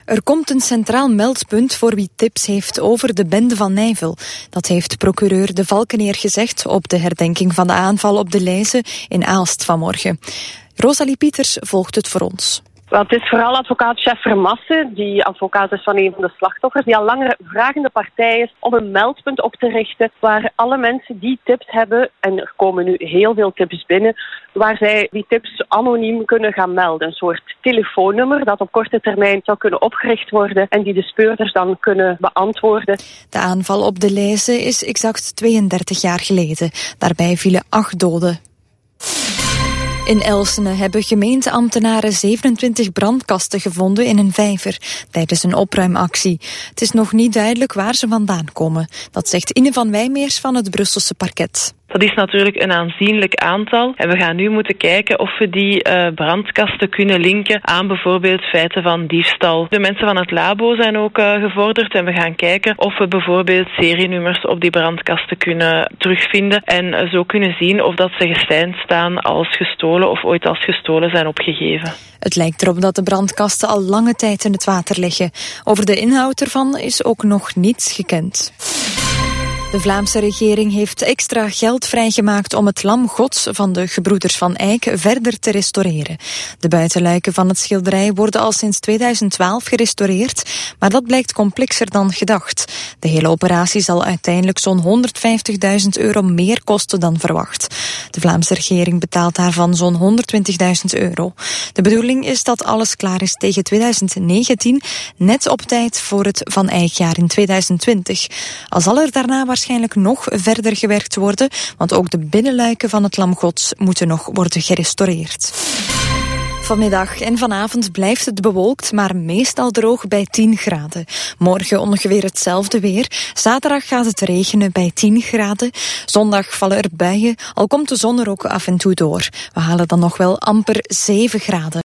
Er komt een centraal meldpunt voor wie tips heeft over de bende van Nijvel. Dat heeft procureur De Valkenier gezegd op de herdenking van de aanval op de Leize in Aalst vanmorgen. Rosalie Pieters volgt het voor ons. Wel, het is vooral advocaat Chef Vermassen, die advocaat is van een van de slachtoffers, die al langer vragende partij is om een meldpunt op te richten waar alle mensen die tips hebben, en er komen nu heel veel tips binnen, waar zij die tips anoniem kunnen gaan melden. Een soort telefoonnummer dat op korte termijn zou kunnen opgericht worden en die de speurders dan kunnen beantwoorden. De aanval op de Leize is exact 32 jaar geleden. Daarbij vielen 8 doden. In Elsene hebben gemeenteambtenaren 27 brandkasten gevonden in een vijver tijdens een opruimactie. Het is nog niet duidelijk waar ze vandaan komen. Dat zegt Ine van Wijmeers van het Brusselse parket. Dat is natuurlijk een aanzienlijk aantal. En we gaan nu moeten kijken of we die brandkasten kunnen linken aan bijvoorbeeld feiten van diefstal. De mensen van het labo zijn ook gevorderd en we gaan kijken of we bijvoorbeeld serienummers op die brandkasten kunnen terugvinden. En zo kunnen zien of dat ze geseind staan als gestolen of ooit als gestolen zijn opgegeven. Het lijkt erop dat de brandkasten al lange tijd in het water liggen. Over de inhoud ervan is ook nog niets gekend. De Vlaamse regering heeft extra geld vrijgemaakt om het Lam Gods van de gebroeders Van Eyck verder te restaureren. De buitenluiken van het schilderij worden al sinds 2012 gerestaureerd, maar dat blijkt complexer dan gedacht. De hele operatie zal uiteindelijk zo'n €150.000 meer kosten dan verwacht. De Vlaamse regering betaalt daarvan zo'n €120.000. De bedoeling is dat alles klaar is tegen 2019, net op tijd voor het Van Eyckjaar in 2020. Al zal er daarna waarschijnlijk nog verder gewerkt worden, want ook de binnenluiken van het Lam Gods moeten nog worden gerestaureerd. Vanmiddag en vanavond blijft het bewolkt, maar meestal droog bij 10 graden. Morgen ongeveer hetzelfde weer. Zaterdag gaat het regenen bij 10 graden. Zondag vallen er buien, al komt de zon er ook af en toe door. We halen dan nog wel amper 7 graden.